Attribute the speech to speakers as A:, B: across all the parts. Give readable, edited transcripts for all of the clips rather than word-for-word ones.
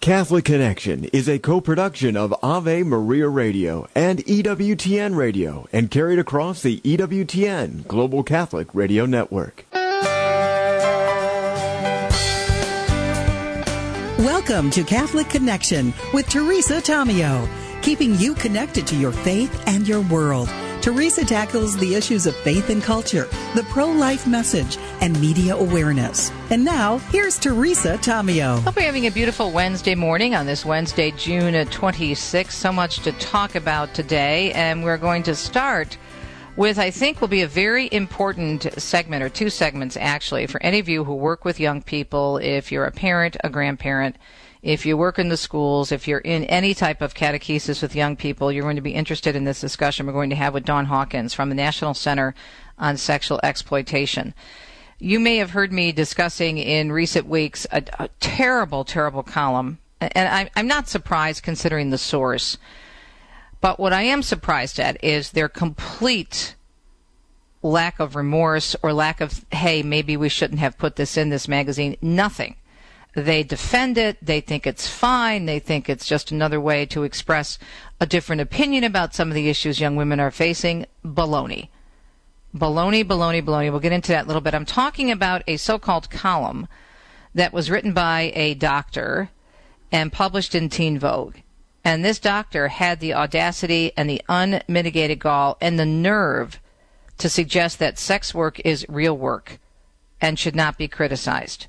A: Catholic Connection is a co-production of Ave Maria Radio and EWTN Radio and carried across the EWTN Global Catholic Radio Network.
B: Welcome to Catholic Connection with Teresa Tomeo, keeping you connected to your faith and your world. Teresa tackles the issues of faith and culture, the pro-life message, and media awareness. And now, here's Teresa Tomeo.
C: Hope you're having a beautiful Wednesday morning on this Wednesday, June 26th. So much to talk about today, and we're going to start with, I think, will be a very important segment, or two segments actually, for any of you who work with young people, if you're a parent, a grandparent, if you work in the schools, if you're in any type of catechesis with young people, you're going to be interested in this discussion we're going to have with Dawn Hawkins from the National Center on Sexual Exploitation. You may have heard me discussing in recent weeks a terrible, terrible column, and I'm not surprised considering the source. But what I am surprised at is their complete lack of remorse or lack of, hey, maybe we shouldn't have put this in this magazine. Nothing. They defend it. They think it's fine. They think it's just another way to express a different opinion about some of the issues young women are facing. Baloney. Baloney, baloney, baloney. We'll get into that in a little bit. I'm talking about a so-called column that was written by a doctor and published in Teen Vogue. And this doctor had the audacity and the unmitigated gall and the nerve to suggest that sex work is real work and should not be criticized.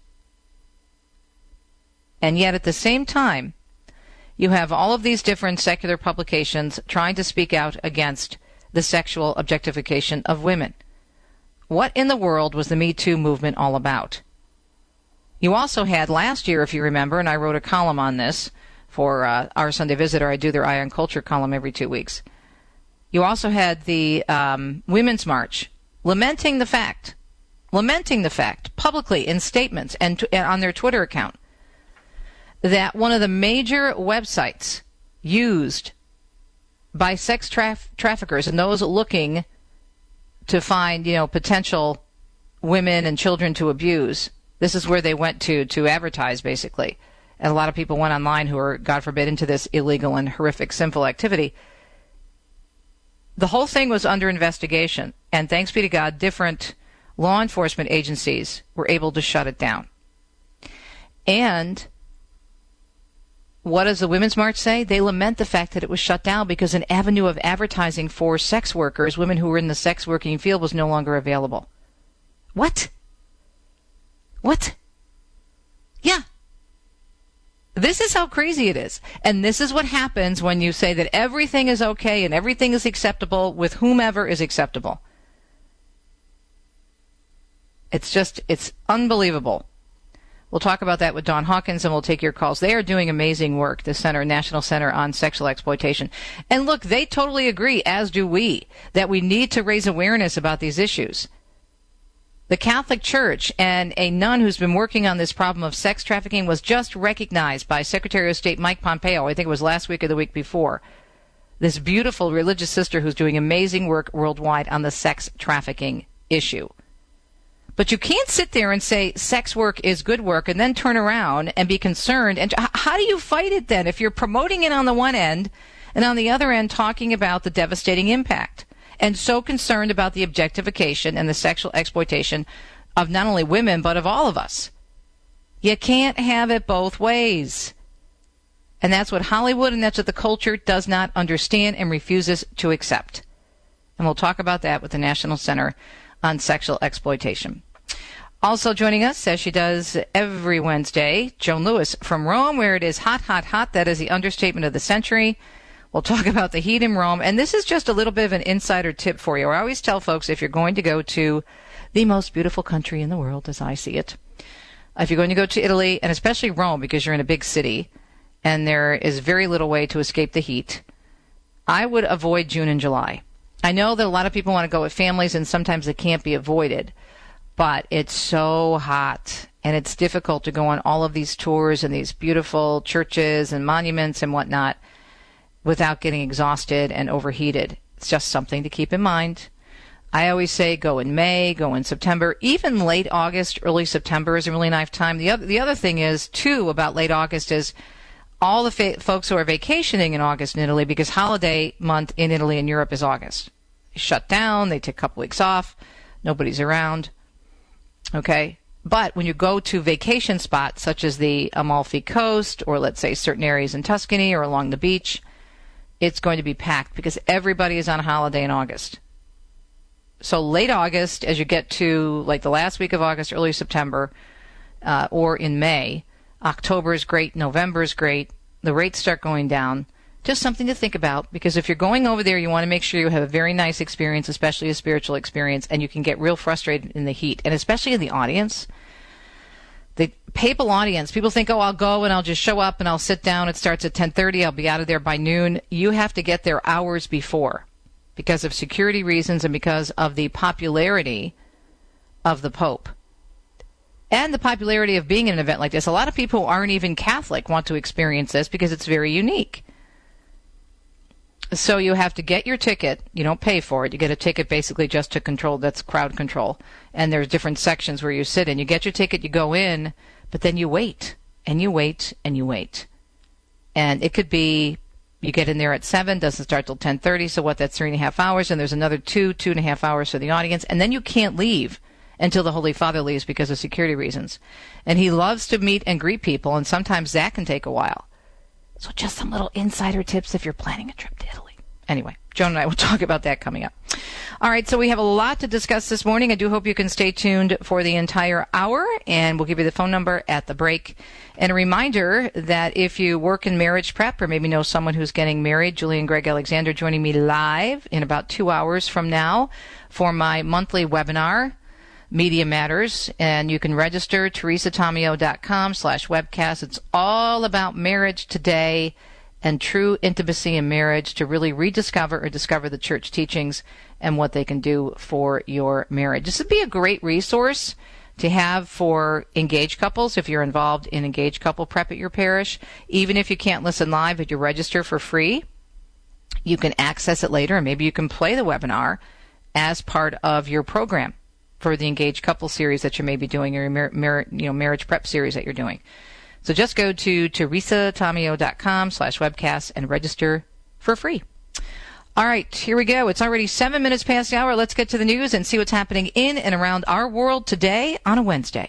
C: And yet at the same time, you have all of these different secular publications trying to speak out against the sexual objectification of women. What in the world was the Me Too movement all about? You also had last year, if you remember, and I wrote a column on this for our Sunday Visitor. I do their Eye on Culture column every 2 weeks. You also had the Women's March lamenting the fact publicly in statements and on their Twitter account that one of the major websites used by sex traffickers and those looking to find, potential women and children to abuse, this is where they went to advertise, basically. And a lot of people went online who are, God forbid, into this illegal and horrific, sinful activity. The whole thing was under investigation, and thanks be to God, different law enforcement agencies were able to shut it down. And what does the Women's March say? They lament the fact that it was shut down because an avenue of advertising for sex workers, women who were in the sex working field, was no longer available. What? Yeah. This is how crazy it is. And this is what happens when you say that everything is okay and everything is acceptable with whomever is acceptable. It's unbelievable. We'll talk about that with Dawn Hawkins, and we'll take your calls. They are doing amazing work, the Center, National Center on Sexual Exploitation. And look, they totally agree, as do we, that we need to raise awareness about these issues. The Catholic Church and a nun who's been working on this problem of sex trafficking was just recognized by Secretary of State Mike Pompeo, I think it was last week or the week before. This beautiful religious sister who's doing amazing work worldwide on the sex trafficking issue. But you can't sit there and say sex work is good work and then turn around and be concerned. And how do you fight it then if you're promoting it on the one end and on the other end talking about the devastating impact and so concerned about the objectification and the sexual exploitation of not only women but of all of us? You can't have it both ways. And that's what Hollywood and that's what the culture does not understand and refuses to accept. And we'll talk about that with the National Center on Sexual Exploitation. Also joining us, as she does every Wednesday, Joan Lewis from Rome, where it is hot, hot, hot. That is the understatement of the century. We'll talk about the heat in Rome. And this is just a little bit of an insider tip for you. I always tell folks, if you're going to go to the most beautiful country in the world, as I see it, if you're going to go to Italy, and especially Rome, because you're in a big city, and there is very little way to escape the heat, I would avoid June and July. I know that a lot of people want to go with families, and sometimes it can't be avoided. But it's so hot, and it's difficult to go on all of these tours and these beautiful churches and monuments and whatnot without getting exhausted and overheated. It's just something to keep in mind. I always say go in May, go in September. Even late August, early September is a really nice time. The other thing is, too, about late August is all the folks who are vacationing in August in Italy, because holiday month in Italy and Europe is August. They shut down, they take a couple weeks off, nobody's around. Okay? But when you go to vacation spots such as the Amalfi Coast, or let's say certain areas in Tuscany or along the beach, it's going to be packed because everybody is on holiday in August. So late August, as you get to like the last week of August, early September, or in May, October is great, November is great, the rates start going down. Just something to think about, because if you're going over there, you want to make sure you have a very nice experience, especially a spiritual experience, and you can get real frustrated in the heat, and especially in the audience. The papal audience, people think, oh, I'll go and I'll just show up and I'll sit down. It starts at 10:30. I'll be out of there by noon. You have to get there hours before because of security reasons and because of the popularity of the Pope. And the popularity of being in an event like this. A lot of people who aren't even Catholic want to experience this because it's very unique. So you have to get your ticket. You don't pay for it. You get a ticket basically just to control. That's crowd control. And there's different sections where you sit in. You get your ticket, you go in, but then you wait, and you wait, and you wait. And it could be you get in there at 7, doesn't start till 10:30, so what, that's 3.5 hours, and there's another 2.5 hours for the audience, and then you can't leave until the Holy Father leaves because of security reasons. And he loves to meet and greet people, and sometimes that can take a while. So just some little insider tips if you're planning a trip to Italy. Anyway, Joan and I will talk about that coming up. All right, so we have a lot to discuss this morning. I do hope you can stay tuned for the entire hour, and we'll give you the phone number at the break. And a reminder that if you work in marriage prep or maybe know someone who's getting married, Julie and Greg Alexander joining me live in about 2 hours from now for my monthly webinar, Media Matters, and you can register teresatomeo.com/webcast. It's all about marriage today and true intimacy in marriage, to really rediscover or discover the church teachings and what they can do for your marriage. This would be a great resource to have for engaged couples if you're involved in engaged couple prep at your parish. Even if you can't listen live, if you register for free, you can access it later, and maybe you can play the webinar as part of your program for the engaged couple series that you may be doing, or your marriage prep series that you're doing. So just go to teresatomeo.com/webcast and register for free. All right, here we go. It's already 7 minutes past the hour. Let's get to the news and see what's happening in and around our world today on a Wednesday.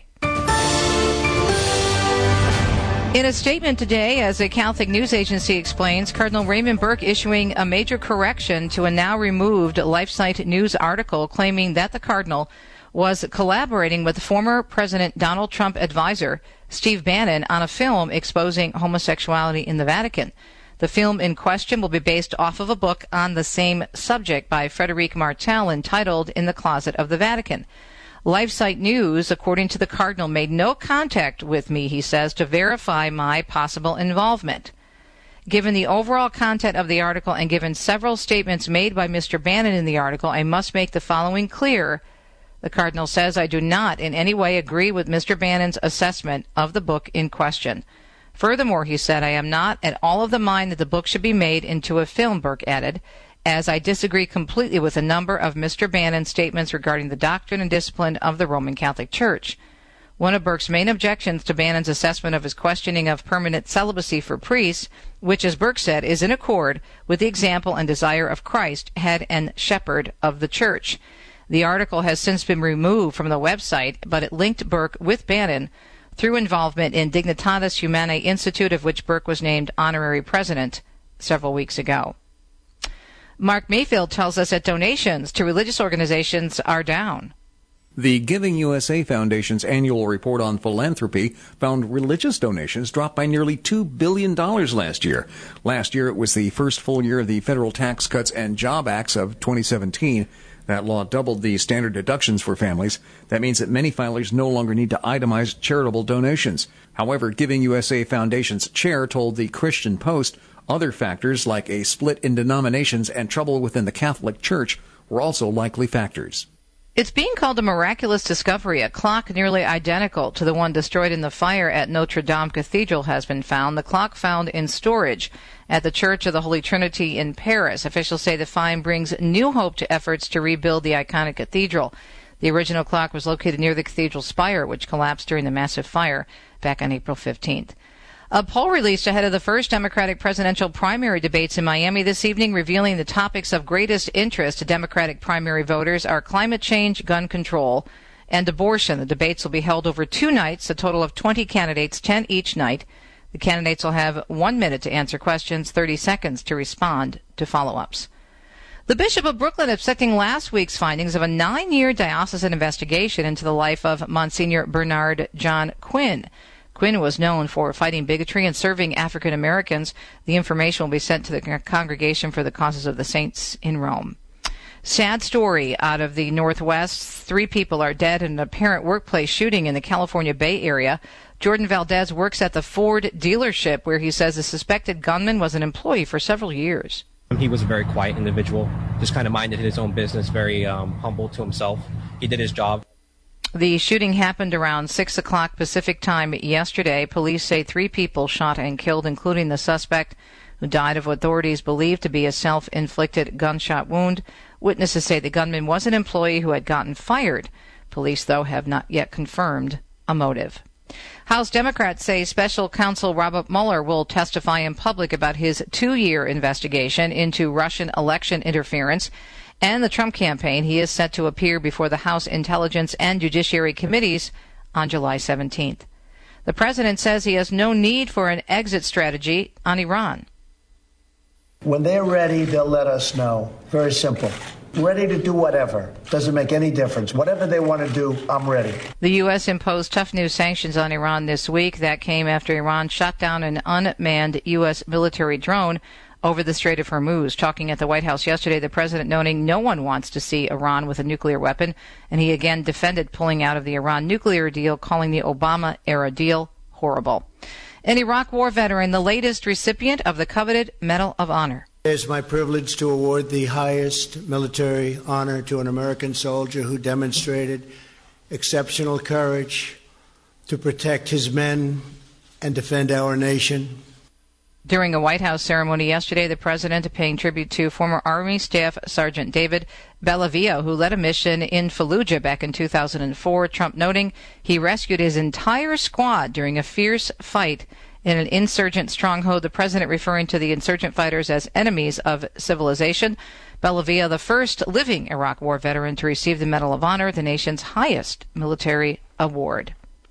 C: In a statement today, as a Catholic news agency explains, Cardinal Raymond Burke issuing a major correction to a now removed LifeSite News article claiming that the Cardinal was collaborating with former President Donald Trump advisor Steve Bannon on a film exposing homosexuality in the Vatican. The film in question will be based off of a book on the same subject by Frederic Martel entitled In the Closet of the Vatican. LifeSite News, according to the Cardinal, made no contact with me, he says, to verify my possible involvement. Given the overall content of the article and given several statements made by Mr. Bannon in the article, I must make the following clear. The Cardinal says, I do not in any way agree with Mr. Bannon's assessment of the book in question. Furthermore, he said, I am not at all of the mind that the book should be made into a film, Burke added, as I disagree completely with a number of Mr. Bannon's statements regarding the doctrine and discipline of the Roman Catholic Church. One of Burke's main objections to Bannon's assessment of his questioning of permanent celibacy for priests, which, as Burke said, is in accord with the example and desire of Christ, head and shepherd of the Church. The article has since been removed from the website, but it linked Burke with Bannon through involvement in Dignitatis Humanae Institute, of which Burke was named honorary president several weeks ago. Mark Mayfield tells us that donations to religious organizations are down.
D: The Giving USA Foundation's annual report on philanthropy found religious donations dropped by nearly $2 billion last year. Last year, it was the first full year of the Federal Tax Cuts and Job Acts of 2017. That law doubled the standard deductions for families. That means that many filers no longer need to itemize charitable donations. However, Giving USA Foundation's chair told the Christian Post other factors like a split in denominations and trouble within the Catholic Church were also likely factors.
C: It's being called a miraculous discovery. A clock nearly identical to the one destroyed in the fire at Notre Dame Cathedral has been found. The clock found in storage at the Church of the Holy Trinity in Paris. Officials say the find brings new hope to efforts to rebuild the iconic cathedral. The original clock was located near the cathedral spire, which collapsed during the massive fire back on April 15th. A poll released ahead of the first Democratic presidential primary debates in Miami this evening, revealing the topics of greatest interest to Democratic primary voters are climate change, gun control, and abortion. The debates will be held over 2 nights, a total of 20 candidates, 10 each night. The candidates will have 1 minute to answer questions, 30 seconds to respond to follow-ups. The Bishop of Brooklyn accepting last week's findings of a 9-year diocesan investigation into the life of Monsignor Bernard John Quinn. Quinn was known for fighting bigotry and serving African Americans. The information will be sent to the Congregation for the Causes of the Saints in Rome. Sad story out of the Northwest. 3 people are dead in an apparent workplace shooting in the California Bay Area. Jordan Valdez works at the Ford dealership, where he says the suspected gunman was an employee for several years.
E: He was a very quiet individual, just kind of minded his own business, very humble to himself. He did his job.
C: The shooting happened around 6 o'clock Pacific time yesterday. Police say 3 people shot and killed, including the suspect, who died of what authorities believe to be a self-inflicted gunshot wound. Witnesses say the gunman was an employee who had gotten fired. Police, though, have not yet confirmed a motive. House Democrats say Special Counsel Robert Mueller will testify in public about his 2-year investigation into Russian election interference and the Trump campaign. He is set to appear before the House Intelligence and Judiciary Committees on July 17th. The president says he has no need for an exit strategy on Iran.
F: When they're ready, they'll let us know. Very simple. Ready to do whatever. Doesn't make any difference. Whatever they want to do, I'm ready.
C: The U.S. imposed tough new sanctions on Iran this week. That came after Iran shot down an unmanned U.S. military drone over the Strait of Hormuz. Talking at the White House yesterday, the president noting no one wants to see Iran with a nuclear weapon, and he again defended pulling out of the Iran nuclear deal, calling the Obama-era deal horrible. An Iraq War veteran, the latest recipient of the coveted Medal of Honor.
F: It is my privilege to award the highest military honor to an American soldier who demonstrated exceptional courage to protect his men and defend our nation.
C: During a White House ceremony yesterday, the president paying tribute to former Army Staff Sergeant David Bellavia, who led a mission in Fallujah back in 2004, Trump noting he rescued his entire squad during a fierce fight in an insurgent stronghold, the president referring to the insurgent fighters as enemies of civilization. Bellavia, the first living Iraq War veteran to receive the Medal of Honor, the nation's highest military award.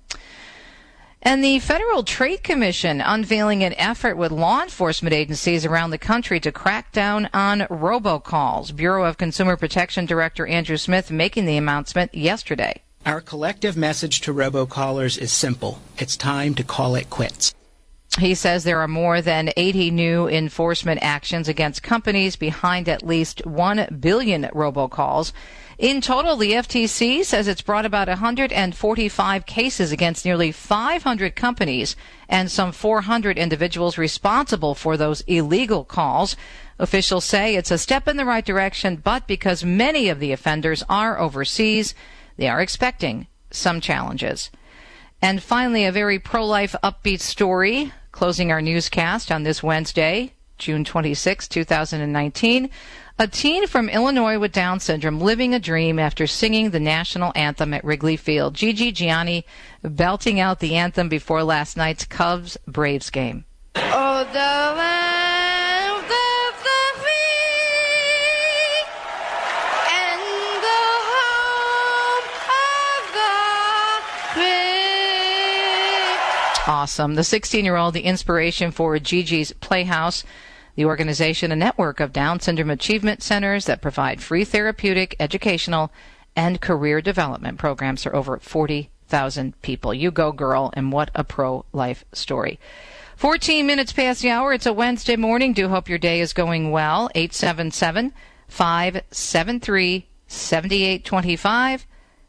C: And the Federal Trade Commission unveiling an effort with law enforcement agencies around the country to crack down on robocalls. Bureau of Consumer Protection Director Andrew Smith making the announcement yesterday.
G: Our collective message to robocallers is simple. It's time to call it quits.
C: He says there are more than 80 new enforcement actions against companies behind at least 1 billion robocalls. In total, the FTC says it's brought about 145 cases against nearly 500 companies and some 400 individuals responsible for those illegal calls. Officials say it's a step in the right direction, but because many of the offenders are overseas, they are expecting some challenges. And finally, a very pro-life upbeat story closing our newscast on this Wednesday, June 26, 2019. A teen from Illinois with Down syndrome living a dream after singing the national anthem at Wrigley Field. Gigi Gianni belting out the anthem before last night's Cubs-Braves game.
H: Oh, the land of the free and the home of the brave.
C: Awesome. The 16-year-old, the inspiration for Gigi's Playhouse, the organization, a network of Down syndrome achievement centers that provide free therapeutic, educational, and career development programs for over 40,000 people. You go, girl, and what a pro-life story. 14 minutes past the hour. It's a Wednesday morning. Do hope your day is going well. 877-573-7825.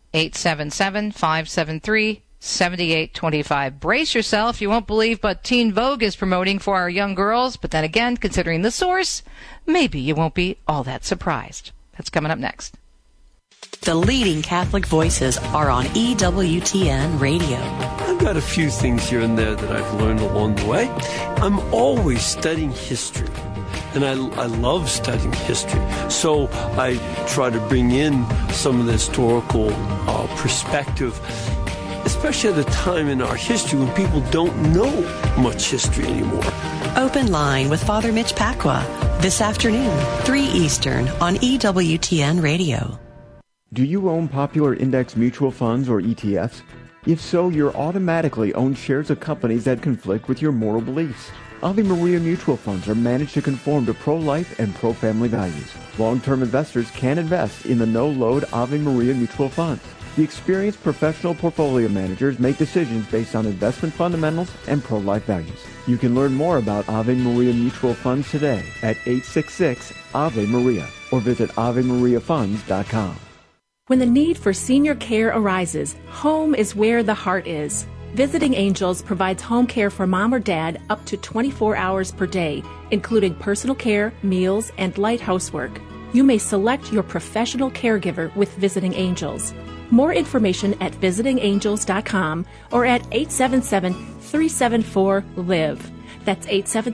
C: 877-573-7825. Brace yourself. You won't believe what Teen Vogue is promoting for our young girls. But then again, considering the source, maybe you won't be all that surprised. That's coming up next.
I: The leading Catholic voices are on EWTN Radio.
J: I've got a few things here and there that I've learned along the way. I'm always studying history, and I love studying history. So I try to bring in some of the historical perspective, especially at a time in our history when people don't know much history anymore.
I: Open Line with Father Mitch Pacwa this afternoon, 3 Eastern on EWTN Radio.
A: Do you own popular index mutual funds or ETFs? If so, you're automatically own shares of companies that conflict with your moral beliefs. Ave Maria mutual funds are managed to conform to pro-life and pro-family values. Long-term investors can invest in the no-load Ave Maria mutual funds. The experienced professional portfolio managers make decisions based on investment fundamentals and pro-life values. You can learn more about Ave Maria mutual funds today at 866-AVE-MARIA or visit AveMariaFunds.com.
K: When the need for senior care arises, home is where the heart is. Visiting Angels provides home care for mom or dad up to 24 hours per day, including personal care, meals, and light housework. You may select your professional caregiver with Visiting Angels. More information at visitingangels.com or at 877-374-LIVE. That's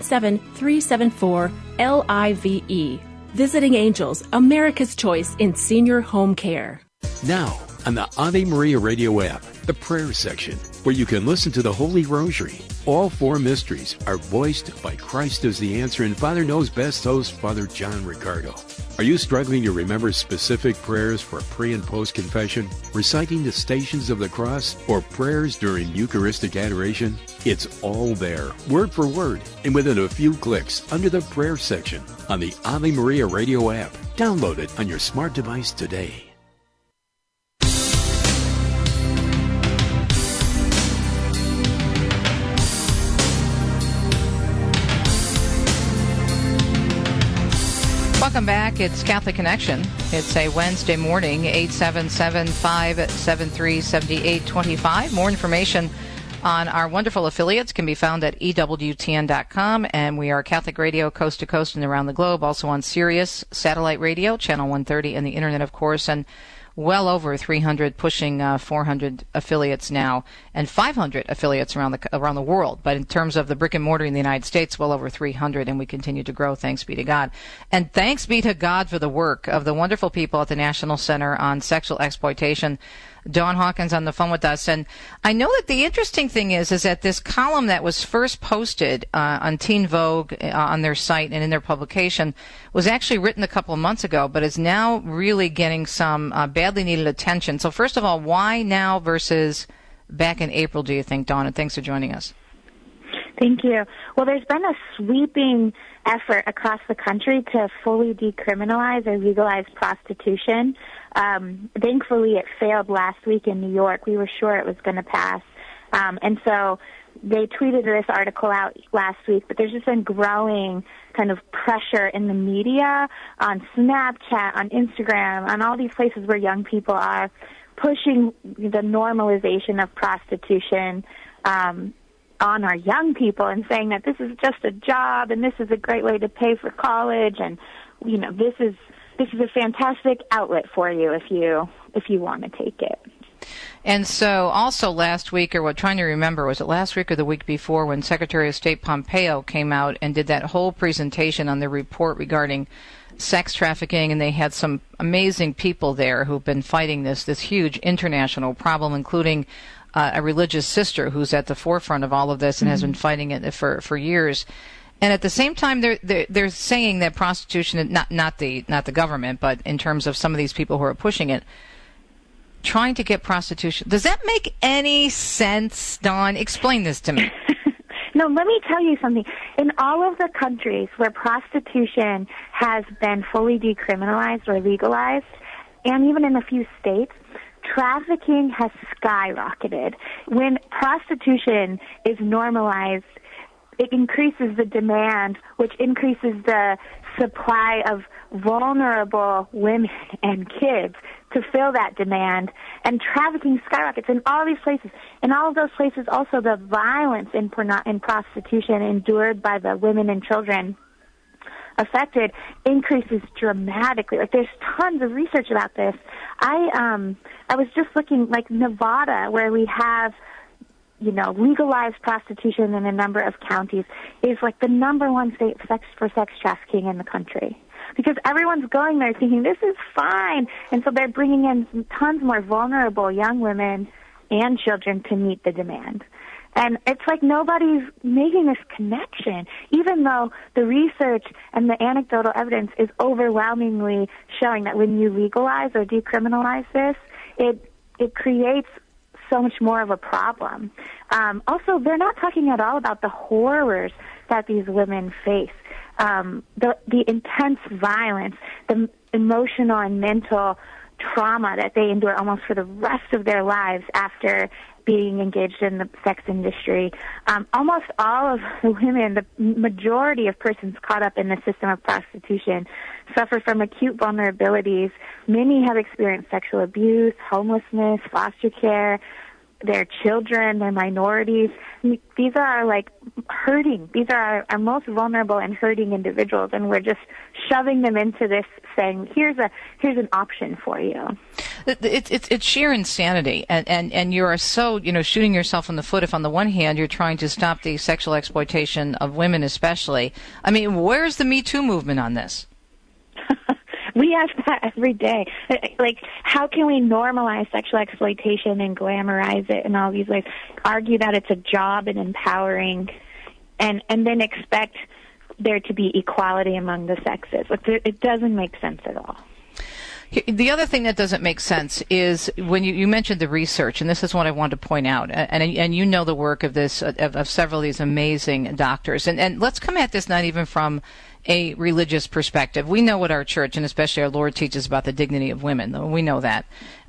K: 877-374-LIVE. Visiting Angels, America's choice in senior home care.
L: Now, on the Ave Maria Radio app, the prayer section, where you can listen to the Holy Rosary. All 4 mysteries are voiced by Christ as the Answer and Father Knows Best host Father John Ricardo. Are you struggling to remember specific prayers for pre- and post-confession, reciting the Stations of the Cross, or prayers during Eucharistic adoration? It's all there, word for word, and within a few clicks under the prayer section on the Ave Maria Radio app. Download it on your smart device today.
C: Welcome back. It's Catholic Connection. It's a Wednesday morning, 877-573-7825. More information on our wonderful affiliates can be found at EWTN.com, and we are Catholic radio coast to coast and around the globe, also on Sirius Satellite Radio, Channel 130, and the Internet, of course, and well over 300, pushing 400 affiliates now, and 500 affiliates around the world. But in terms of the brick and mortar in the United States, well over 300, and we continue to grow. Thanks be to God, and thanks be to God for the work of the wonderful people at the National Center on Sexual Exploitation. Dawn Hawkins on the phone with us, and I know that the interesting thing is that this column that was first posted on Teen Vogue on their site and in their publication was actually written a couple of months ago, but is now really getting some badly needed attention. So first of all, why now versus back in April, do you think, Dawn? And thanks for joining us.
M: Thank you. Well, there's been a sweeping effort across the country to fully decriminalize or legalize prostitution. Thankfully, it failed last week in New York. We were sure it was going to pass. And so they tweeted this article out last week, but there's just been growing kind of pressure in the media, on Snapchat, on Instagram, on all these places where young people are pushing the normalization of prostitution on our young people and saying that this is just a job and this is a great way to pay for college, and you know, this is a fantastic outlet for you if you want to take it.
C: And so also last week, or trying to remember, was it last week or the week before, when Secretary of State Pompeo came out and did that whole presentation on the report regarding sex trafficking, and they had some amazing people there who've been fighting this huge international problem, including a religious sister who's at the forefront of all of this and has been fighting it for years. And at the same time, they're saying that prostitution, not the government, but in terms of some of these people who are pushing it, trying to get prostitution. Does that make any sense, Dawn? Explain this to me.
M: No, let me tell you something. In all of the countries where prostitution has been fully decriminalized or legalized, and even in a few states, trafficking has skyrocketed. When prostitution is normalized, it increases the demand, which increases the supply of vulnerable women and kids to fill that demand, and trafficking skyrockets in all these places. In all of those places, also the violence in prostitution endured by the women and children affected increases dramatically. Like, there's tons of research about this. I was just looking, like Nevada, where we have, legalized prostitution in a number of counties, is like the number one state for sex trafficking in the country. Because everyone's going there thinking, this is fine. And so they're bringing in tons more vulnerable young women and children to meet the demand. And it's like nobody's making this connection, even though the research and the anecdotal evidence is overwhelmingly showing that when you legalize or decriminalize this, it creates so much more of a problem. Also, they're not talking at all about the horrors that these women face, the intense violence, the emotional and mental trauma that they endure almost for the rest of their lives after being engaged in the sex industry. Almost all of the women, the majority of persons caught up in the system of prostitution, suffer from acute vulnerabilities. Many have experienced sexual abuse, homelessness, foster care, their children, their minorities. These are like hurting. These are our most vulnerable and hurting individuals, and we're just shoving them into this, saying, here's an option for you.
C: It's sheer insanity, and you are so shooting yourself in the foot if on the one hand you're trying to stop the sexual exploitation of women, especially. I mean, where's the Me Too movement on this?
M: We ask that every day. Like, how can we normalize sexual exploitation and glamorize it in all these ways? Argue that it's a job and empowering, and then expect there to be equality among the sexes. It doesn't make sense at all.
C: The other thing that doesn't make sense is when you mentioned the research, and this is what I wanted to point out, and you know the work of this of several of these amazing doctors, and let's come at this not even from a religious perspective. We know what our church, and especially our Lord, teaches about the dignity of women. We know that.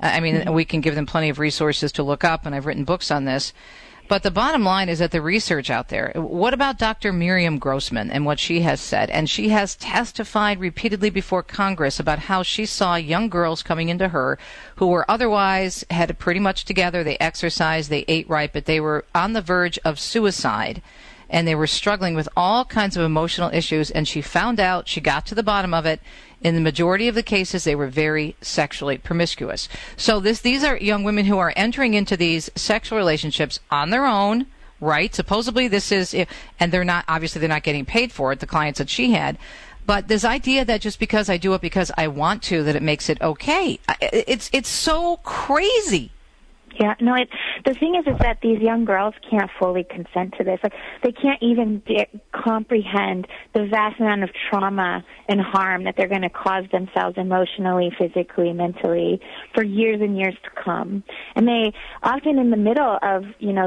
C: We can give them plenty of resources to look up, and I've written books on this. But the bottom line is that the research out there, what about Dr. Miriam Grossman and what she has said? And she has testified repeatedly before Congress about how she saw young girls coming into her who were otherwise had it pretty much together. They exercised, they ate right, but they were on the verge of suicide. And they were struggling with all kinds of emotional issues, and she found out, she got to the bottom of it. In the majority of the cases, they were very sexually promiscuous. So these are young women who are entering into these sexual relationships on their own, right? Supposedly this is, and they're not getting paid for it, the clients that she had. But this idea that just because I do it because I want to, that it makes it okay, it's so crazy.
M: Yeah, no, the thing is that these young girls can't fully consent to this. Like, they can't even comprehend the vast amount of trauma and harm that they're going to cause themselves emotionally, physically, mentally for years and years to come. And they often in the middle of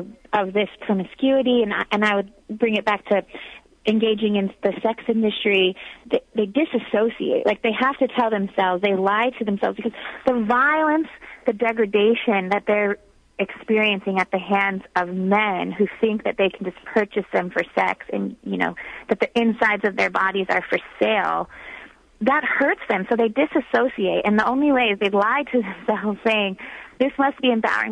M: this promiscuity, and I would bring it back to engaging in the sex industry, they disassociate. Like, they have to tell themselves, they lie to themselves, because the violence, the degradation that they're experiencing at the hands of men who think that they can just purchase them for sex, and that the insides of their bodies are for sale, that hurts them. So they disassociate, and the only way is they lie to themselves, saying this must be empowering,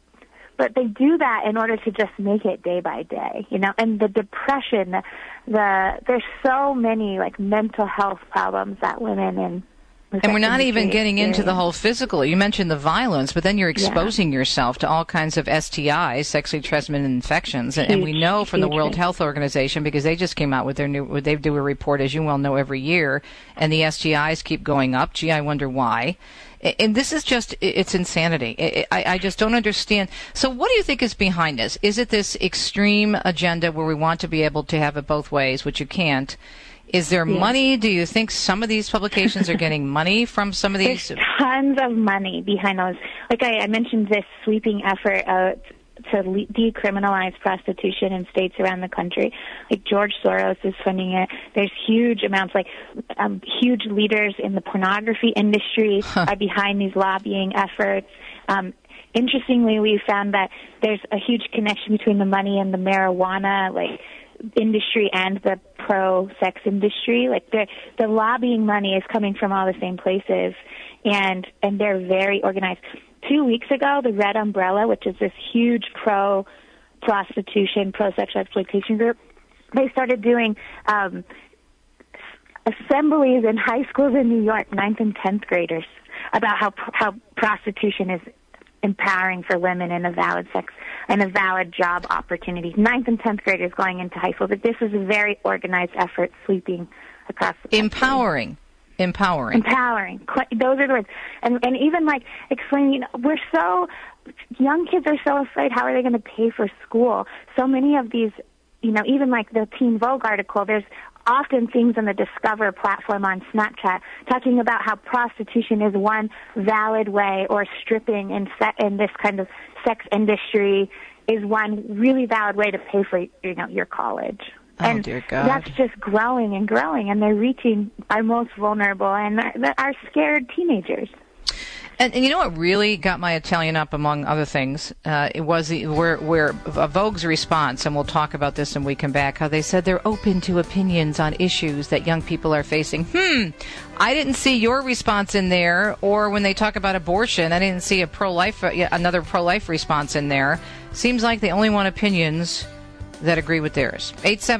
M: but they do that in order to just make it day by day, and the depression, there's so many like mental health problems that women and we're not even getting into the whole physical. You mentioned the violence, but then you're exposing yourself to all kinds of STIs, sexually transmitted infections. And we know from the World Health Organization, because they just came out with they do a report, as you well know, every year, and the STIs keep going up. Gee, I wonder why. And this is just, it's insanity. I just don't understand. So what do you think is behind this? Is it this extreme agenda where we want to be able to have it both ways, which you can't? Is there money? Do you think some of these publications are getting money from some of these? There's tons of money behind those. Like I mentioned, this sweeping effort to decriminalize prostitution in states around the country. Like George Soros is funding it. There's huge amounts, like huge leaders in the pornography industry are behind these lobbying efforts. Interestingly, we found that there's a huge connection between the money and the marijuana, industry and the pro-sex industry. Like the lobbying money is coming from all the same places, and they're very organized. 2 weeks ago, the Red Umbrella, which is this huge pro-prostitution, pro-sexual exploitation group, they started doing assemblies in high schools in New York, 9th and 10th graders, about how prostitution is empowering for women and a valid job opportunity. 9th and 10th graders going into high school. But this is a very organized effort sweeping across the country. Empowering. Those are the words. And even explaining, we're so young kids are so afraid. How are they going to pay for school? So many of these, even like the Teen Vogue article, there's often things on the Discover platform on Snapchat talking about how prostitution is one valid way, or stripping in this kind of sex industry is one really valid way to pay for, your college.
C: Oh, dear God.
M: That's just growing and growing, and they're reaching our most vulnerable and our scared teenagers.
C: And you know what really got my Italian up, among other things? It was Vogue's response, and we'll talk about this when we come back, how they said they're open to opinions on issues that young people are facing. I didn't see your response in there, or when they talk about abortion, I didn't see another pro-life response in there. Seems like they only want opinions that agree with theirs.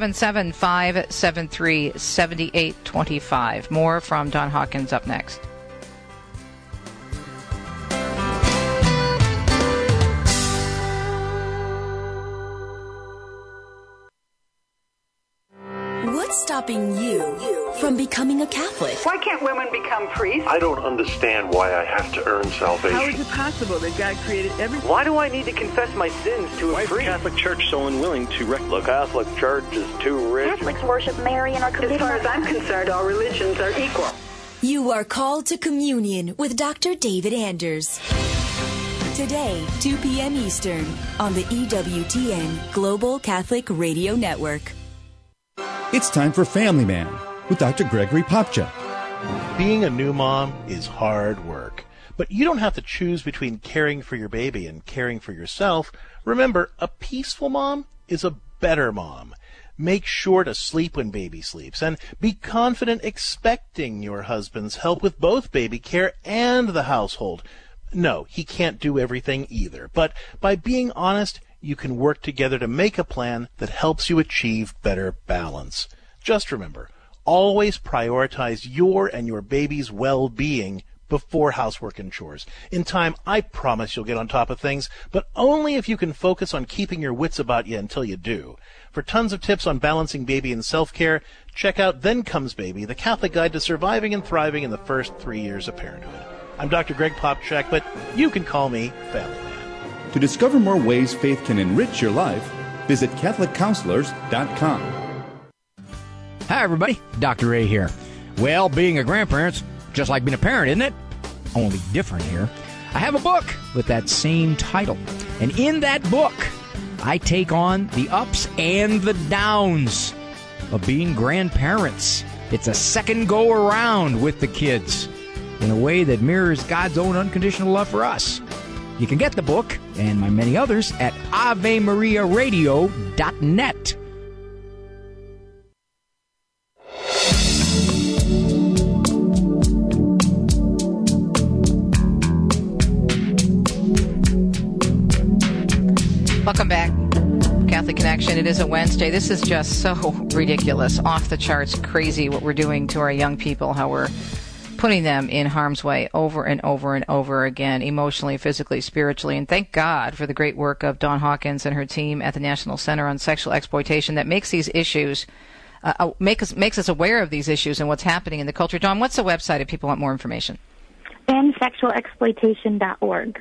C: 877-573-7825. More from Don Hawkins up next.
N: What's stopping you from becoming a Catholic?
O: Why can't women become priests?
P: I don't understand why I have to earn salvation.
Q: How is it possible that God created everything?
R: Why do I need to confess my sins to a priest?
S: Why is the Catholic Church so unwilling to The Catholic Church is too rich.
M: Catholics worship Mary and are committed.
O: As far as I'm concerned, all religions are equal.
N: You are called to communion with Dr. David Anders. Today, 2 p.m. Eastern, on the EWTN Global Catholic Radio Network.
T: It's time for Family Man with Dr. Gregory Popchak.
U: Being a new mom is hard work, but you don't have to choose between caring for your baby and caring for yourself. Remember, a peaceful mom is a better mom. Make sure to sleep when baby sleeps, and be confident expecting your husband's help with both baby care and the household. No, he can't do everything either, but by being honest, you can work together to make a plan that helps you achieve better balance. Just remember, always prioritize your and your baby's well-being before housework and chores. In time, I promise you'll get on top of things, but only if you can focus on keeping your wits about you until you do. For tons of tips on balancing baby and self-care, check out Then Comes Baby, the Catholic Guide to Surviving and Thriving in the First 3 Years of Parenthood. I'm Dr. Greg Popchak, but you can call me Family Man.
T: To discover more ways faith can enrich your life, visit CatholicCounselors.com.
V: Hi, everybody. Dr. Ray here. Well, being a grandparent's just like being a parent, isn't it? Only different here. I have a book with that same title. And in that book, I take on the ups and the downs of being grandparents. It's a second go around with the kids in a way that mirrors God's own unconditional love for us. You can get the book and my many others at AveMariaRadio.net.
C: Welcome back. Catholic Connection. It is a Wednesday. This is just so ridiculous, off the charts, crazy what we're doing to our young people, how we're putting them in harm's way over and over and over again, emotionally, physically, spiritually. And thank God for the great work of Dawn Hawkins and her team at the National Center on Sexual Exploitation that makes these issues, makes us aware of these issues and what's happening in the culture. Dawn, what's the website if people want more information?
M: EndSexualExploitation.org.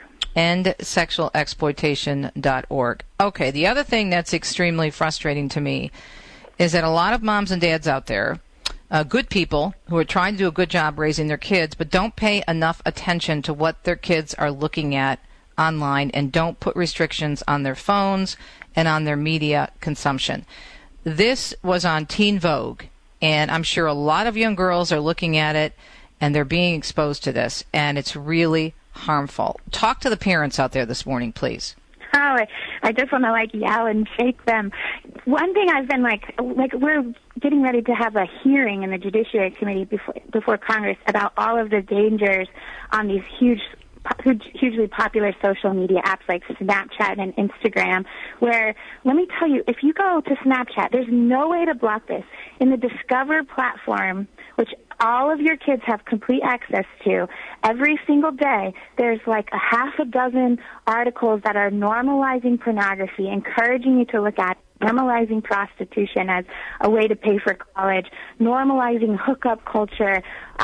C: EndSexualExploitation.org. Okay, the other thing that's extremely frustrating to me is that a lot of moms and dads out there, good people who are trying to do a good job raising their kids, but don't pay enough attention to what their kids are looking at online and don't put restrictions on their phones and on their media consumption. This was on Teen Vogue, and I'm sure a lot of young girls are looking at it and they're being exposed to this, and it's really harmful. Talk to the parents out there this morning, please.
M: Oh, I just want to yell and shake them. One thing I've been we're getting ready to have a hearing in the Judiciary Committee before Congress about all of the dangers on these hugely popular social media apps like Snapchat and Instagram, where, let me tell you, if you go to Snapchat, there's no way to block this. In the Discover platform, which all of your kids have complete access to, every single day there's a half a dozen articles that are normalizing pornography, encouraging you to look at, normalizing prostitution as a way to pay for college, normalizing hookup culture,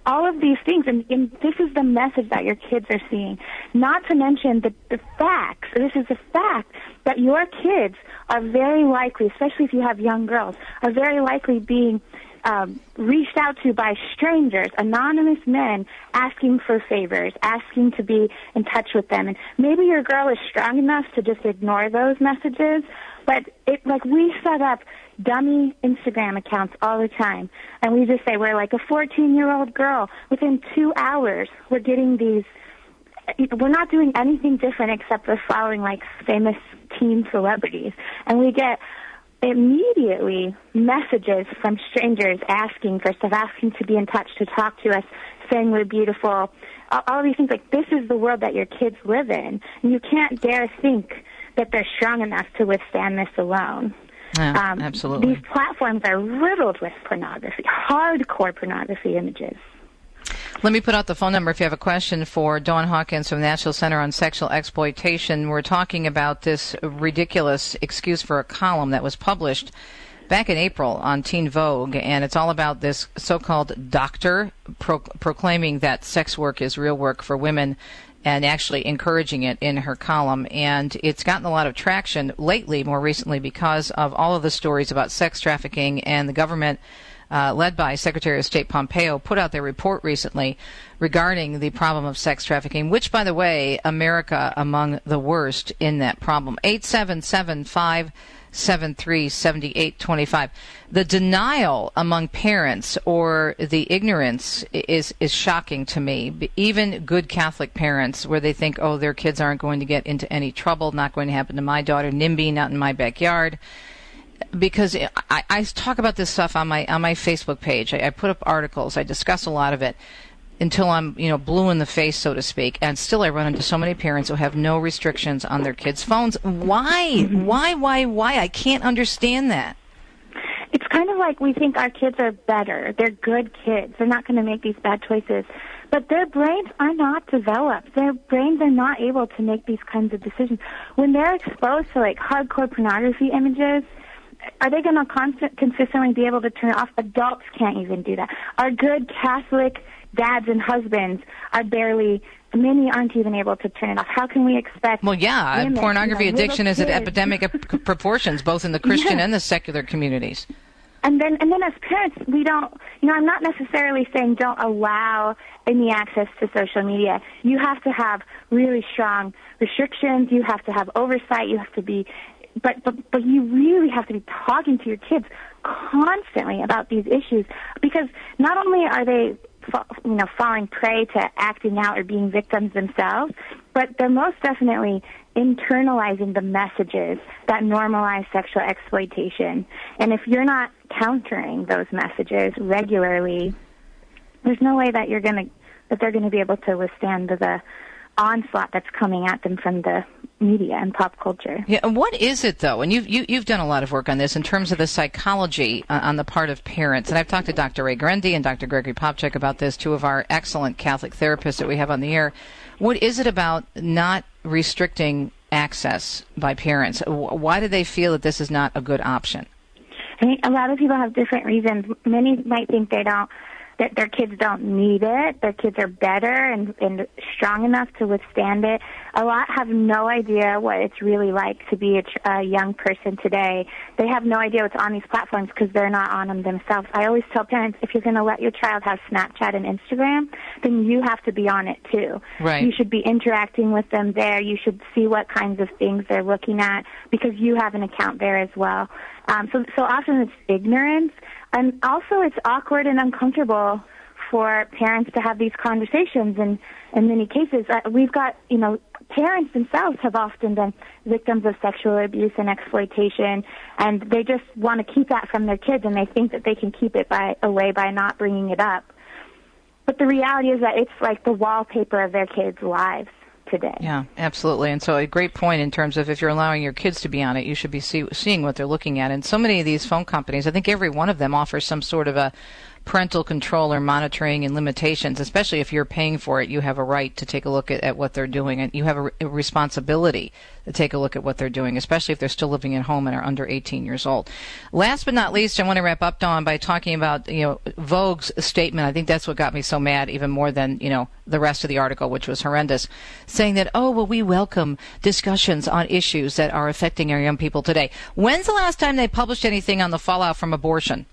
M: all of these things, and this is the message that your kids are seeing. Not to mention the facts. This is a fact that your kids are very likely, especially if you have young girls, are very likely being reached out to by strangers, anonymous men asking for favors, asking to be in touch with them. And maybe your girl is strong enough to just ignore those messages, but we set up dummy Instagram accounts all the time, and we just say we're like a 14-year-old girl. Within 2 hours, we're getting these. We're not doing anything different except for following like famous teen celebrities, and we get immediately messages from strangers asking for stuff, asking to be in touch, to talk to us, saying we're beautiful, all these things. Like, this is the world that your kids live in, and you can't dare think that they're strong enough to withstand this alone.
C: Yeah, absolutely.
M: These platforms are riddled with pornography, hardcore pornography images.
C: Let me put out the phone number if you have a question for Dawn Hawkins from the National Center on Sexual Exploitation. We're talking about this ridiculous excuse for a column that was published back in April on Teen Vogue, and it's all about this so-called doctor proclaiming that sex work is real work for women and actually encouraging it in her column. And it's gotten a lot of traction lately, more recently, because of all of the stories about sex trafficking, and the government led by Secretary of State Pompeo, put out their report recently regarding the problem of sex trafficking, which, by the way, America among the worst in that problem. 877-573-7825. The denial among parents, or the ignorance, is shocking to me. Even good Catholic parents, where they think, oh, their kids aren't going to get into any trouble, not going to happen to my daughter, NIMBY, not in my backyard. Because I talk about this stuff on my Facebook page. I put up articles. I discuss a lot of it until I'm blue in the face, so to speak. And still, I run into so many parents who have no restrictions on their kids' phones. Why? Why? I can't understand that.
M: It's kind of like we think our kids are better. They're good kids. They're not going to make these bad choices. But their brains are not developed. Their brains are not able to make these kinds of decisions. When they're exposed to like hardcore pornography images, are they going to consistently be able to turn it off? Adults can't even do that. Our good Catholic dads and husbands many aren't even able to turn it off. How can we expect... Well,
C: yeah, women, pornography addiction is at epidemic proportions, both in the Christian and the secular communities.
M: And then as parents, we don't, I'm not necessarily saying don't allow any access to social media. You have to have really strong restrictions. You have to have oversight. You have to be... But you really have to be talking to your kids constantly about these issues, because not only are they falling prey to acting out or being victims themselves, but they're most definitely internalizing the messages that normalize sexual exploitation. And if you're not countering those messages regularly, there's no way that they're going to be able to withstand the onslaught that's coming at them from the media and pop culture.
C: Yeah, what is it though? And you've done a lot of work on this in terms of the psychology on the part of parents. And I've talked to Dr. Ray Grundy and Dr. Gregory Popchak about this, two of our excellent Catholic therapists that we have on the air. What is it about not restricting access by parents? Why do they feel that this is not a good option?
M: I think a lot of people have different reasons. Many might think that their kids don't need it. Their kids are better and strong enough to withstand it. A lot have no idea what it's really like to be a young person today. They have no idea what's on these platforms because they're not on them themselves. I always tell parents, if you're going to let your child have Snapchat and Instagram, then you have to be on it too.
C: Right.
M: You should be interacting with them there. You should see what kinds of things they're looking at because you have an account there as well. So often it's ignorance. And also it's awkward and uncomfortable for parents to have these conversations. And in many cases, we've got, parents themselves have often been victims of sexual abuse and exploitation, and they just want to keep that from their kids, and they think that they can keep it away by not bringing it up. But the reality is that it's like the wallpaper of their kids' lives today.
C: Yeah, absolutely. And so a great point in terms of if you're allowing your kids to be on it, you should be seeing what they're looking at. And so many of these phone companies, I think every one of them offers some sort of a parental control or monitoring and limitations, especially if you're paying for it. You have a right to take a look at what they're doing, and you have a responsibility to take a look at what they're doing, especially if they're still living at home and are under 18 years old. Last but not least, I want to wrap up, Dawn, by talking about Vogue's statement. I think that's what got me so mad, even more than the rest of the article, which was horrendous, saying that, we welcome discussions on issues that are affecting our young people today. When's the last time they published anything on the fallout from abortion?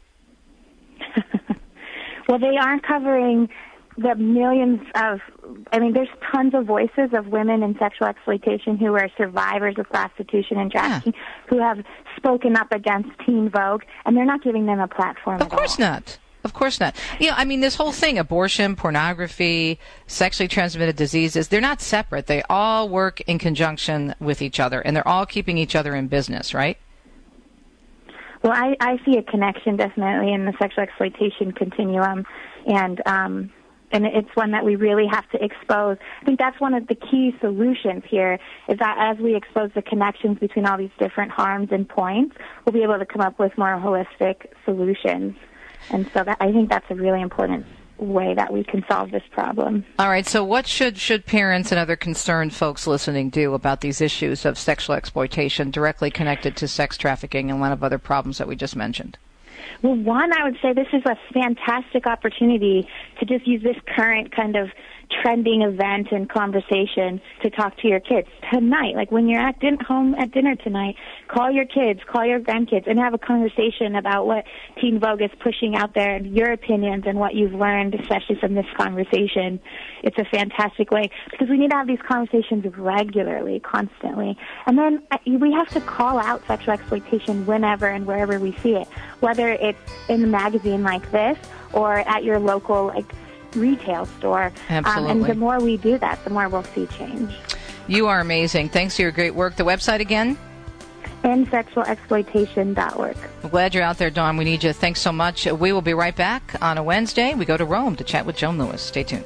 M: Well, they aren't covering the millions of, there's tons of voices of women in sexual exploitation who are survivors of prostitution and trafficking who have spoken up against Teen Vogue, and they're not giving them a platform
C: Of course not. Of course not. This whole thing, abortion, pornography, sexually transmitted diseases, they're not separate. They all work in conjunction with each other, and they're all keeping each other in business, right?
M: Well, I see a connection definitely in the sexual exploitation continuum, and it's one that we really have to expose. I think that's one of the key solutions here, is that as we expose the connections between all these different harms and points, we'll be able to come up with more holistic solutions. And so I think that's a really important way that we can solve this problem.
C: All right, so what should parents and other concerned folks listening do about these issues of sexual exploitation directly connected to sex trafficking and a lot of other problems that we just mentioned?
M: Well, one, I would say this is a fantastic opportunity to just use this current kind of trending event and conversation to talk to your kids tonight. Like when you're at home at dinner tonight, call your kids, call your grandkids, and have a conversation about what Teen Vogue is pushing out there and your opinions and what you've learned, especially from this conversation. It's a fantastic way because we need to have these conversations regularly, constantly. And then we have to call out sexual exploitation whenever and wherever we see it, whether it's in a magazine like this or at your local retail store.
C: Absolutely.
M: And the more we do that, the more we'll see change.
C: You are amazing. Thanks for your great work. The website again?
M: EndSexualExploitation.org.
C: I'm glad you're out there, Dawn. We need you. Thanks so much. We will be right back on a Wednesday. We go to Rome to chat with Joan Lewis. Stay tuned.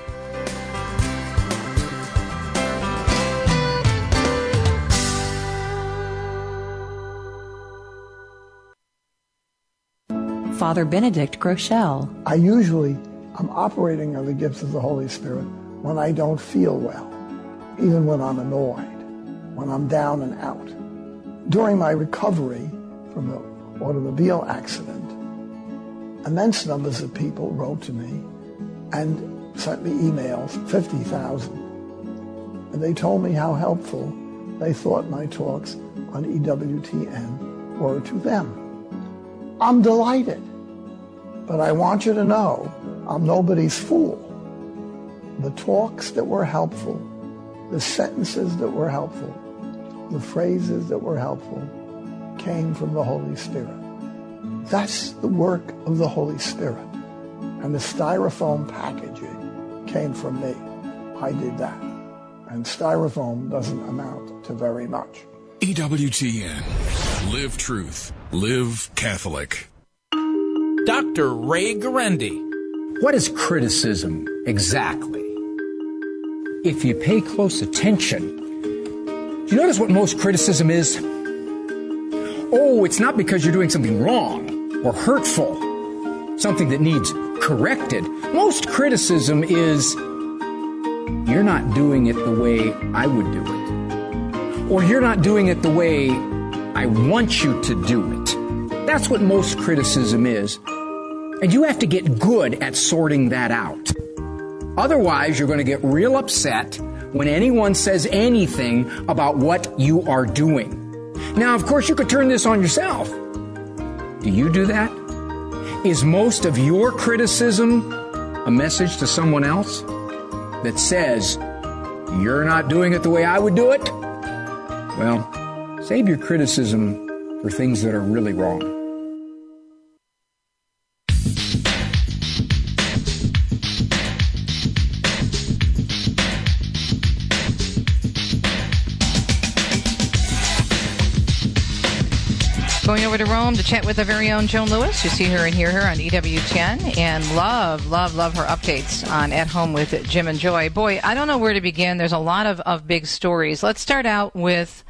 I: Father Benedict Groeschel.
B: I'm operating on the gifts of the Holy Spirit when I don't feel well, even when I'm annoyed, when I'm down and out. During my recovery from the automobile accident, immense numbers of people wrote to me and sent me emails, 50,000. And they told me how helpful they thought my talks on EWTN were to them. I'm delighted, but I want you to know I'm nobody's fool. The talks that were helpful, the sentences that were helpful, the phrases that were helpful came from the Holy Spirit. That's the work of the Holy Spirit. And the styrofoam packaging came from me. I did that. And styrofoam doesn't amount to very much.
D: EWTN. Live truth. Live Catholic.
W: Dr. Ray Guarendi. What is criticism exactly? If you pay close attention, do you notice what most criticism is? Oh, it's not because you're doing something wrong or hurtful, something that needs corrected. Most criticism is, you're not doing it the way I would do it. Or you're not doing it the way I want you to do it. That's what most criticism is. And you have to get good at sorting that out. Otherwise, you're going to get real upset when anyone says anything about what you are doing. Now, of course, you could turn this on yourself. Do you do that? Is most of your criticism a message to someone else that says, you're not doing it the way I would do it? Well, save your criticism for things that are really wrong.
C: Going over to Rome to chat with our very own Joan Lewis. You see her and hear her on EWTN, and love her updates on At Home with Jim and Joy. Boy, I don't know where to begin. There's a lot of big stories. Let's start out with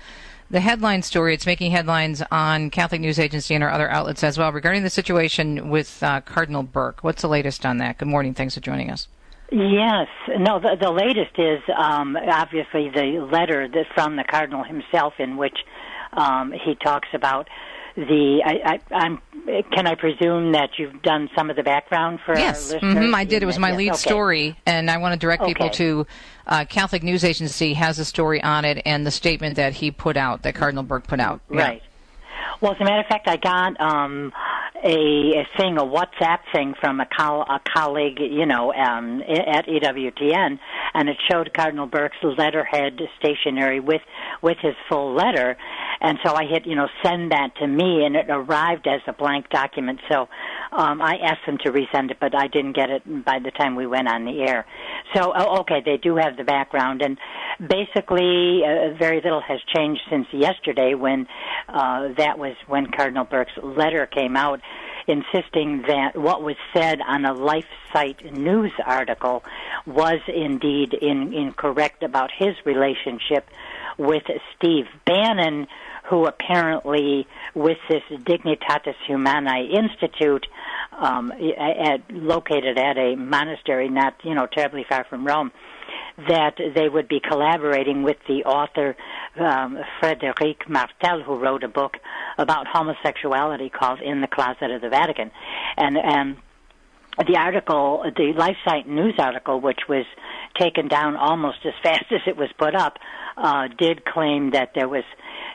C: the headline story. It's making headlines on Catholic News Agency and our other outlets as well regarding the situation with Cardinal Burke. What's the latest on that? Good morning. Thanks for joining us.
E: Yes. No, the latest is obviously the letter from the Cardinal himself in which he talks about can I presume that you've done some of the background for our listeners?
C: Yes, I did. It was my lead story, and I want to direct people to Catholic News Agency has a story on it and the statement that he put out, that Cardinal Burke put out. Yeah.
E: Right. Well, as a matter of fact, I got a WhatsApp thing from a colleague, at EWTN, and it showed Cardinal Burke's letterhead stationery with his full letter, and so I hit, send that to me, and it arrived as a blank document. So I asked them to resend it, but I didn't get it by the time we went on the air. So, they do have the background, and basically very little has changed since yesterday when that was when Cardinal Burke's letter came out, insisting that what was said on a LifeSite news article was indeed incorrect about his relationship with Steve Bannon, who apparently, with this Dignitatis Humanae Institute, located at a monastery not, terribly far from Rome, that they would be collaborating with the author Frédéric Martel, who wrote a book about homosexuality called In the Closet of the Vatican. And the article, the LifeSite news article, which was taken down almost as fast as it was put up, did claim that there was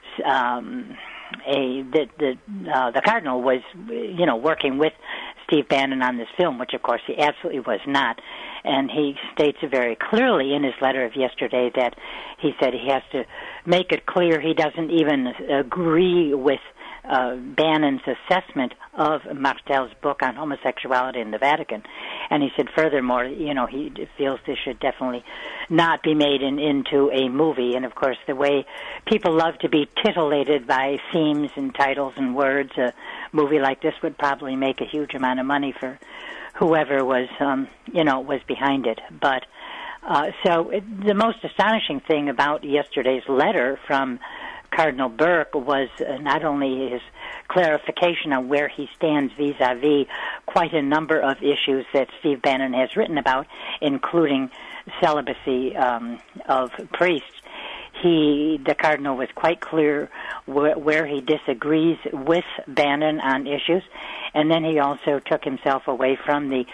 E: the Cardinal was, working with Steve Bannon on this film, which of course he absolutely was not. And he states very clearly in his letter of yesterday that he said he has to make it clear he doesn't even agree with Bannon's assessment of Martel's book on homosexuality in the Vatican. And he said furthermore, he feels this should definitely not be made into a movie. And of course, the way people love to be titillated by themes and titles and words, a movie like this would probably make a huge amount of money for whoever was, was behind it. But the most astonishing thing about yesterday's letter from Cardinal Burke was not only his clarification on where he stands vis-a-vis quite a number of issues that Steve Bannon has written about, including celibacy of priests. The Cardinal was quite clear where he disagrees with Bannon on issues, and then he also took himself away from the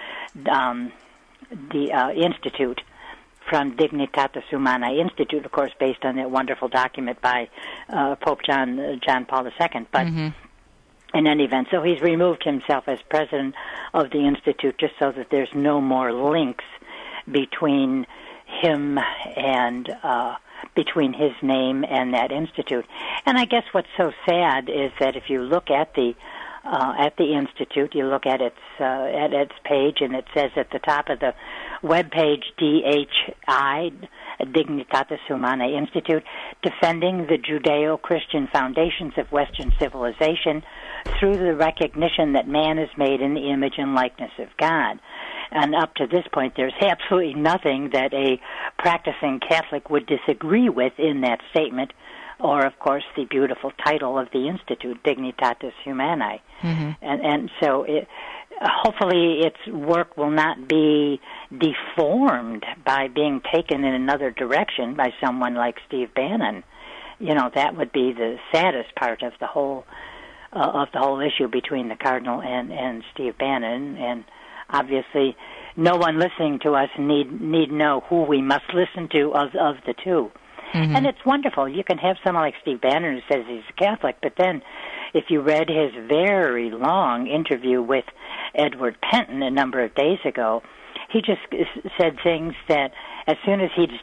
E: Institute, from Dignitatis Humanae Institute, of course, based on that wonderful document by Pope John Paul II. But in any event, so he's removed himself as president of the Institute just so that there's no more links between him and between his name and that institute. And I guess what's so sad is that if you look at the institute, you look at its page, and it says at the top of the web page, DHI, Dignitatis Humanae Institute, defending the Judeo-Christian foundations of Western civilization through the recognition that man is made in the image and likeness of God. And up to this point, there's absolutely nothing that a practicing Catholic would disagree with in that statement, or, of course, the beautiful title of the Institute, Dignitatis Humanae. Mm-hmm. And so hopefully its work will not be deformed by being taken in another direction by someone like Steve Bannon. That would be the saddest part of the whole issue between the Cardinal and Steve Bannon. And obviously, no one listening to us need know who we must listen to of the two. Mm-hmm. And it's wonderful. You can have someone like Steve Bannon who says he's a Catholic, but then if you read his very long interview with Edward Penton a number of days ago, he just said things that as soon as he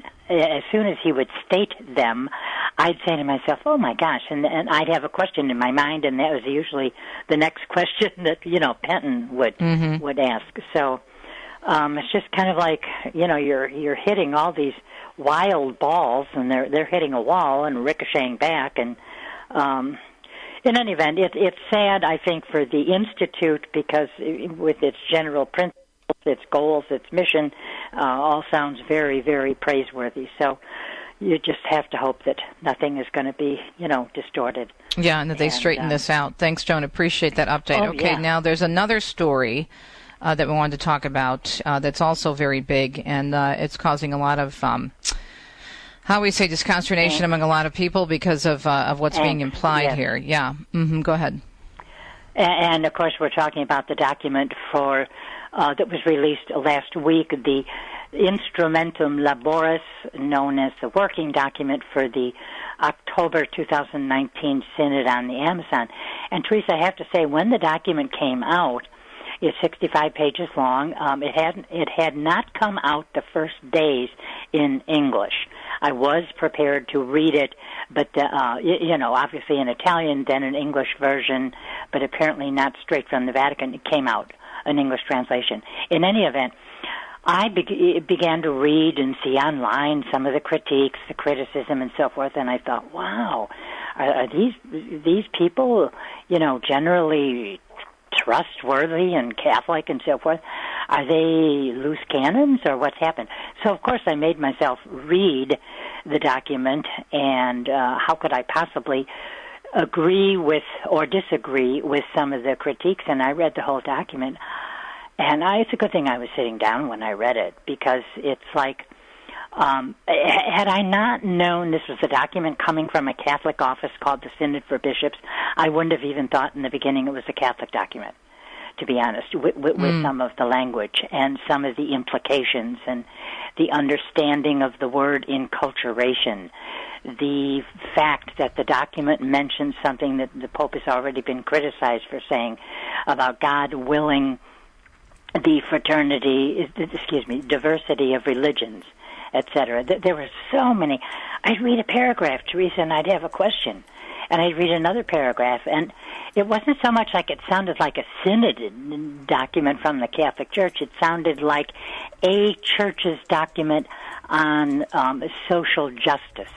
E: would state them, I'd say to myself, oh my gosh, and I'd have a question in my mind, and that was usually the next question that, Penton would ask. So it's just kind of like, you're hitting all these wild balls, and they're hitting a wall and ricocheting back. And in any event, it's sad, I think, for the Institute, because with its general principles, its goals, its mission, all sounds very, very praiseworthy. So, you just have to hope that nothing is going to be, distorted.
C: Yeah, and that they straighten this out. Thanks, Joan. Appreciate that update. Now there's another story that we wanted to talk about that's also very big, and it's causing a lot of, disconsternation among a lot of people because of what's being implied here. Yeah. Mm-hmm. Go ahead.
E: And, of course, we're talking about the document that was released last week, the Instrumentum Laboris, known as the working document for the October 2019 Synod on the Amazon. And, Teresa, I have to say, when the document came out, it's 65 pages long. It had not come out the first days in English. I was prepared to read it, but, obviously in Italian, then an English version, but apparently not straight from the Vatican. It came out, an English translation. In any event, I began to read and see online some of the critiques, the criticism, and so forth, and I thought, wow, are these people, generally trustworthy and Catholic and so forth? Are they loose cannons, or what's happened? So, of course, I made myself read the document, and how could I possibly agree with or disagree with some of the critiques? And I read the whole document, and it's a good thing I was sitting down when I read it, because it's like, had I not known this was a document coming from a Catholic office called the Synod for Bishops, I wouldn't have even thought in the beginning it was a Catholic document, to be honest, with some of the language and some of the implications and the understanding of the word enculturation. The fact that the document mentions something that the Pope has already been criticized for saying about God willing the diversity of religions, etc. There were so many. I'd read a paragraph, Teresa, and I'd have a question. And I'd read another paragraph, and it wasn't so much like it sounded like a synod document from the Catholic Church. It sounded like a church's document on social justice,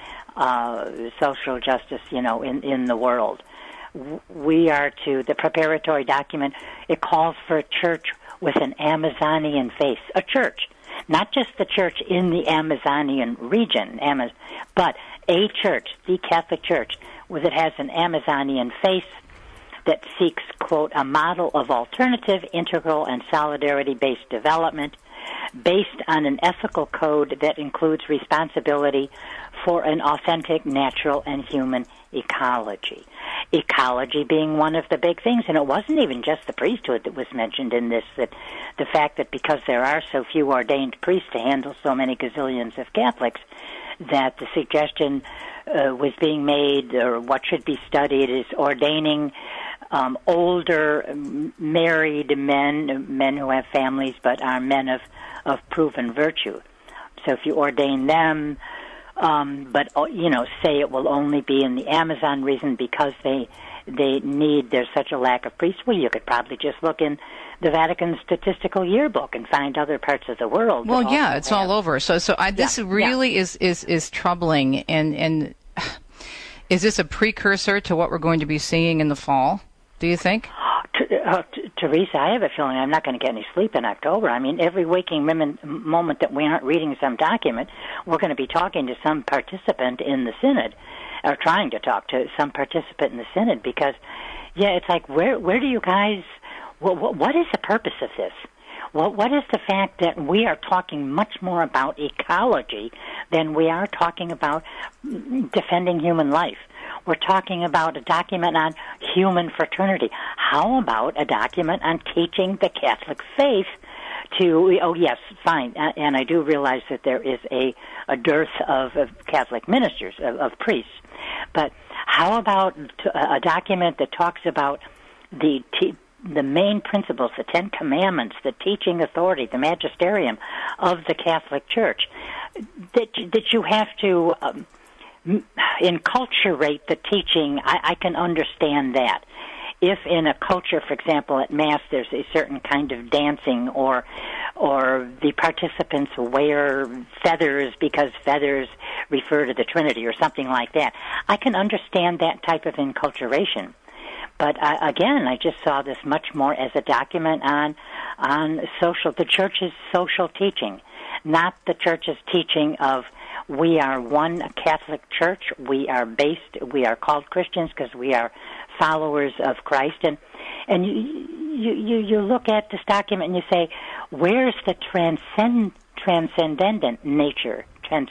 E: in the world. We are the preparatory document, it calls for a church with an Amazonian face, a church. Not just the church in the Amazonian region, but a church, the Catholic Church, that has an Amazonian face that seeks, quote, a model of alternative, integral, and solidarity-based development based on an ethical code that includes responsibility for an authentic, natural, and human ecology. Ecology being one of the big things, and it wasn't even just the priesthood that was mentioned in this, that the fact that because there are so few ordained priests to handle so many gazillions of Catholics, that the suggestion was being made, or what should be studied, is ordaining older married men who have families but are men of proven virtue. So if you ordain them, but say it will only be in the Amazon region because there's such a lack of priests, well, you could probably just look in the Vatican Statistical Yearbook and find other parts of the world.
C: Well, yeah, it's all over. This really is troubling, and is this a precursor to what we're going to be seeing in the fall, do you think?
E: Teresa, I have a feeling I'm not going to get any sleep in October. I mean, every waking moment that we aren't reading some document, we're going to be talking to some participant in the Synod, or trying to talk to some participant in the Synod, because, it's like, where do you guys, what is the purpose of this? What is the fact that we are talking much more about ecology than we are talking about defending human life? We're talking about a document on human fraternity. How about a document on teaching the Catholic faith to, yes, fine, and I do realize that there is a dearth of Catholic ministers, of priests, but how about a document that talks about the main principles, the Ten Commandments, the teaching authority, the magisterium of the Catholic Church, that you have to enculturate the teaching? I can understand that. If in a culture, for example, at Mass, there's a certain kind of dancing, or the participants wear feathers because feathers refer to the Trinity, or something like that, I can understand that type of enculturation. But again, I just saw this much more as a document on the Church's social teaching, not the Church's teaching of We are one Catholic Church. We are called Christians because we are followers of Christ. And you look at this document and you say, where's the transcendent nature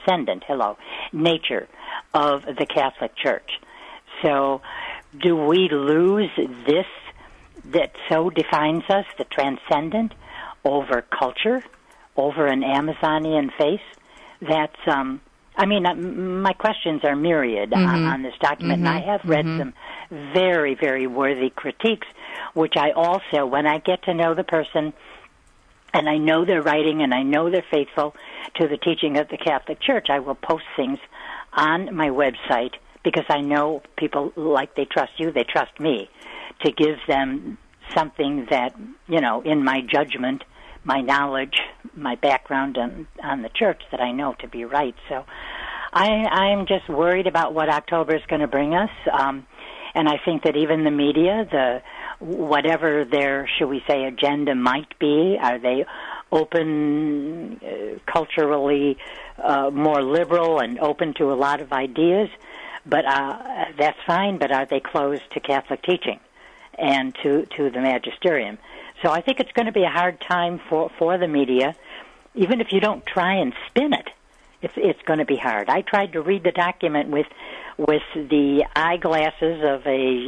E: of the Catholic Church? So do we lose this that so defines us, the transcendent, over culture, over an Amazonian face? That's, my questions are myriad on this document, and I have read some very, very worthy critiques, which I also, when I get to know the person, and I know they're writing, and I know they're faithful to the teaching of the Catholic Church, I will post things on my website, because I know people, like they trust you, they trust me, to give them something that, in my judgment, my knowledge, my background on the church, that I know to be right. So I'm just worried about what October is going to bring us. And I think that even the media, whatever their, shall we say, agenda might be, are they open, culturally more liberal and open to a lot of ideas? But that's fine, but are they closed to Catholic teaching and to the magisterium? So I think it's going to be a hard time for the media, even if you don't try and spin it. It's going to be hard. I tried to read the document with the eyeglasses of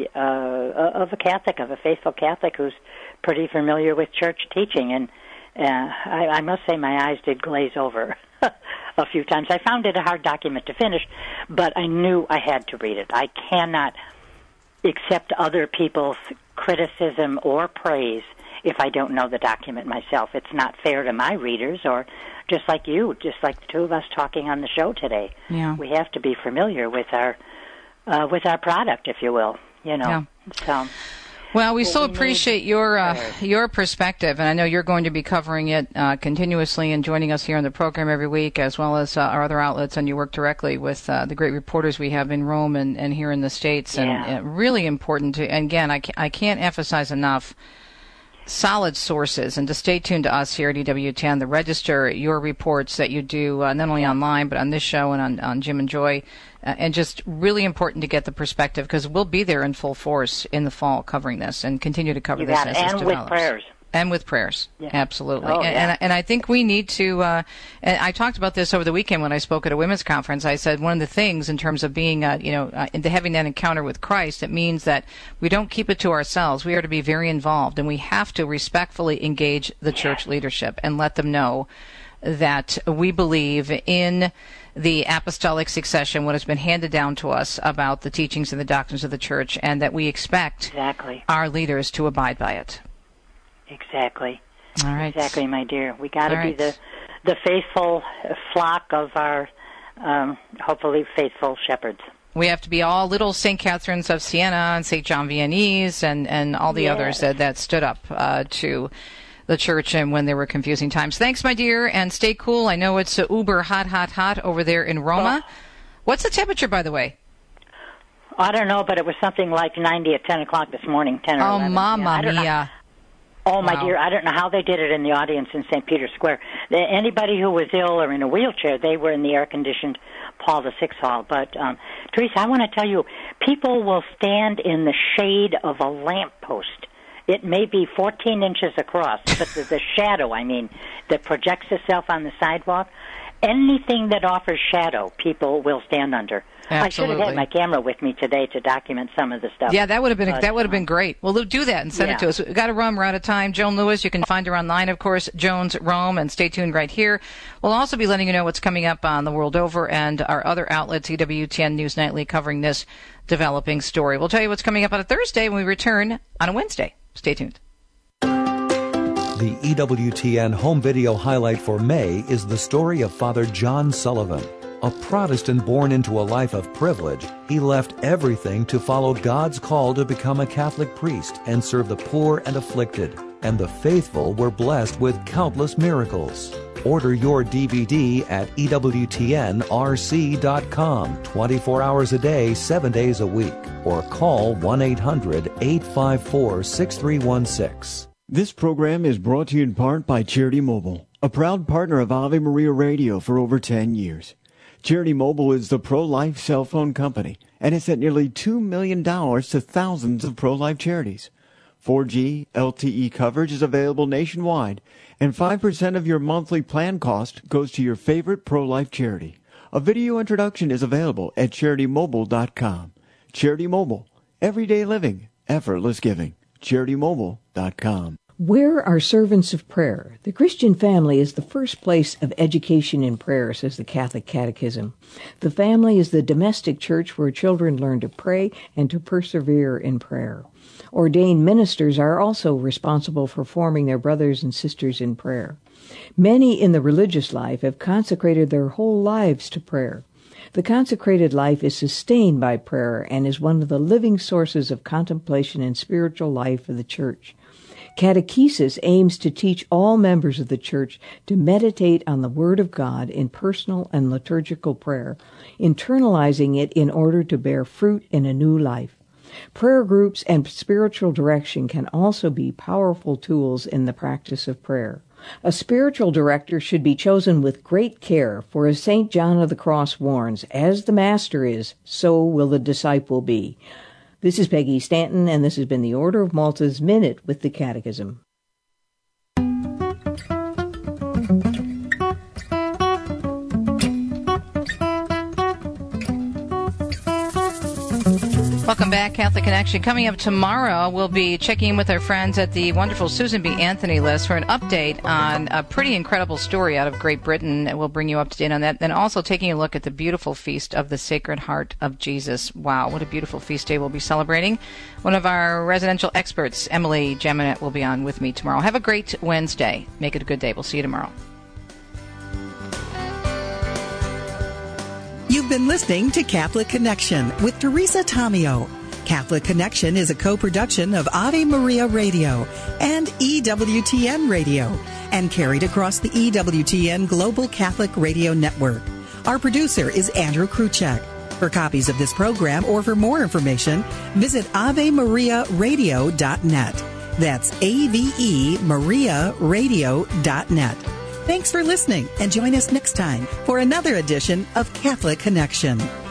E: a Catholic, of a faithful Catholic who's pretty familiar with church teaching, and I must say my eyes did glaze over a few times. I found it a hard document to finish, but I knew I had to read it. I cannot accept other people's criticism or praise if I don't know the document myself. It's not fair to my readers, or just like you, just like the two of us talking on the show today.
C: Yeah.
E: We have to be familiar with our product, if you will.
C: Yeah.
E: So.
C: Well, we so appreciate your perspective, and I know you're going to be covering it continuously and joining us here on the program every week, as well as our other outlets, and you work directly with the great reporters we have in Rome and here in the States, and really important to, and again, I can't emphasize enough, solid sources, and to stay tuned to us here at EWTN, the Register, your reports that you do not only online but on this show and on Jim and Joy, and just really important to get the perspective, because we'll be there in full force in the fall covering this and continue to cover this as this develops. And with prayers, absolutely.
E: Oh,
C: and I think we need to, and I talked about this over the weekend when I spoke at a women's conference. I said one of the things in terms of being, into having that encounter with Christ, it means that we don't keep it to ourselves. We are to be very involved, and we have to respectfully engage the church leadership and let them know that we believe in the apostolic succession, what has been handed down to us about the teachings and the doctrines of the church, and that we expect our leaders to abide by it.
E: Exactly.
C: All right.
E: Exactly, my dear. We got to be the faithful flock of our, hopefully, faithful shepherds.
C: We have to be all little St. Catharines of Siena and St. John Vianney's and all the others that stood up to the church and when there were confusing times. Thanks, my dear, and stay cool. I know it's uber hot over there in Roma. What's the temperature, by the way?
E: I don't know, but it was something like 90 at 10 o'clock this morning, 10 or 11.
C: Oh, mamma mia.
E: Oh, my dear, I don't know how they did it in the audience in St. Peter's Square. Anybody who was ill or in a wheelchair, they were in the air-conditioned Paul VI Hall. But, Teresa, I want to tell you, people will stand in the shade of a lamppost. It may be 14 inches across, but the shadow, that projects itself on the sidewalk, anything that offers shadow, people will stand under.
C: Absolutely.
E: I should have had my camera with me today to document some of the stuff.
C: Yeah, that would have been great. Well, do that and send it to us. We've got to run. We're out of time. Joan Lewis, you can find her online, of course, Joan's Rome, and stay tuned right here. We'll also be letting you know what's coming up on the world over and our other outlets, EWTN News Nightly, covering this developing story. We'll tell you what's coming up on a Thursday when we return on a Wednesday. Stay tuned.
F: The EWTN home video highlight for May is the story of Father John Sullivan. A Protestant born into a life of privilege, he left everything to follow God's call to become a Catholic priest and serve the poor and afflicted. And the faithful were blessed with countless miracles. Order your DVD at EWTNRC.com 24 hours a day, 7 days a week. Or call 1-800-854-6316.
A: This program is brought to you in part by Charity Mobile, a proud partner of Ave Maria Radio for over 10 years. Charity Mobile is the pro-life cell phone company and has sent nearly $2 million to thousands of pro-life charities. 4G LTE coverage is available nationwide, and 5% of your monthly plan cost goes to your favorite pro-life charity. A video introduction is available at CharityMobile.com. Charity Mobile. Everyday living. Effortless giving. CharityMobile.com.
G: Where are servants of prayer? The Christian family is the first place of education in prayer, says the Catholic Catechism. The family is the domestic church where children learn to pray and to persevere in prayer. Ordained ministers are also responsible for forming their brothers and sisters in prayer. Many in the religious life have consecrated their whole lives to prayer. The consecrated life is sustained by prayer and is one of the living sources of contemplation and spiritual life of the church. Catechesis aims to teach all members of the church to meditate on the Word of God in personal and liturgical prayer, internalizing it in order to bear fruit in a new life. Prayer groups and spiritual direction can also be powerful tools in the practice of prayer. A spiritual director should be chosen with great care, for as St. John of the Cross warns, as the Master is, so will the disciple be. This is Peggy Stanton, and this has been the Order of Malta's Minute with the Catechism.
C: Welcome back, Catholic Connection. Coming up tomorrow, we'll be checking in with our friends at the wonderful Susan B. Anthony list for an update on a pretty incredible story out of Great Britain, and we'll bring you up to date on that. Then also taking a look at the beautiful feast of the Sacred Heart of Jesus. Wow, what a beautiful feast day we'll be celebrating. One of our residential experts, Emily Jaminet, will be on with me tomorrow. Have a great Wednesday. Make it a good day. We'll see you tomorrow.
H: You've been listening to Catholic Connection with Teresa Tomeo. Catholic Connection is a co-production of Ave Maria Radio and EWTN Radio and carried across the EWTN Global Catholic Radio Network. Our producer is Andrew Kruchek. For copies of this program or for more information, visit AveMariaRadio.net. That's AVEMariaRadio.net. Thanks for listening, and join us next time for another edition of Catholic Connection.